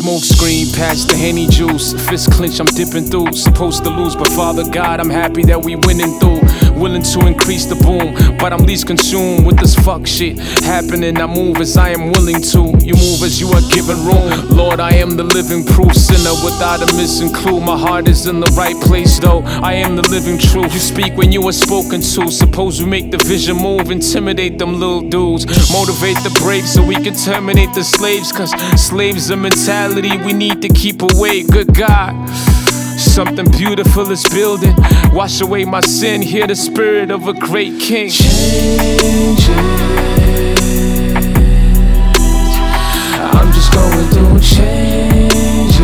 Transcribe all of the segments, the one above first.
smoke screen, past the Henny juice. Fist clench, I'm dipping through. Supposed to lose, but Father God, I'm happy that we winning through. Willing to increase the boom, but I'm least consumed with this fuck shit happening. I move as I am willing to. You move as you are given room. Lord, I am the living proof, sinner without a missing clue. My heart is in the right place, though I am the living truth. You speak when you are spoken to. Suppose we make the vision move, intimidate them little dudes, motivate the brave so we can terminate the slaves. Cause slaves a mentality we need to keep away. Good God, something beautiful is building. Wash away my sin, hear the spirit of a great king. Changes, I'm just going through changes.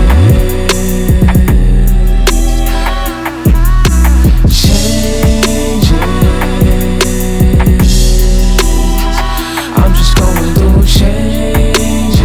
Changes, I'm just going through changes.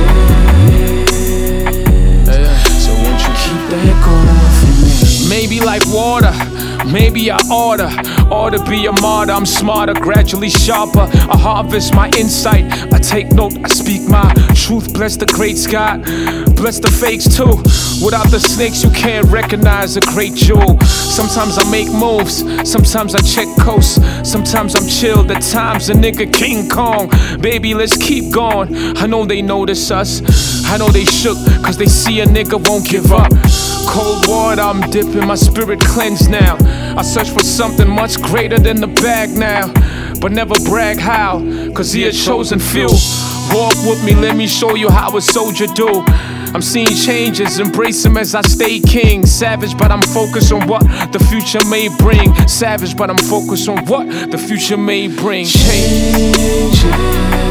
So won't you keep that going for me? Maybe like water, maybe I ought to be a martyr. I'm smarter, gradually sharper. I harvest my insight, I take note, I speak my truth. Bless the great God, bless the fakes too. Without the snakes you can't recognize a great jewel. Sometimes I make moves, sometimes I check coast. Sometimes I'm chilled, at times a nigga King Kong. Baby, let's keep going. I know they notice us, I know they shook, cause they see a nigga won't give up. Cold water, I'm dipping, my spirit cleansed now. I search for something much greater than the bag now, but never brag how, cause he a chosen few. Walk with me, let me show you how a soldier do. I'm seeing changes, embrace them as I stay king. Savage, but I'm focused on what the future may bring. Savage, but I'm focused on what the future may bring. Changes,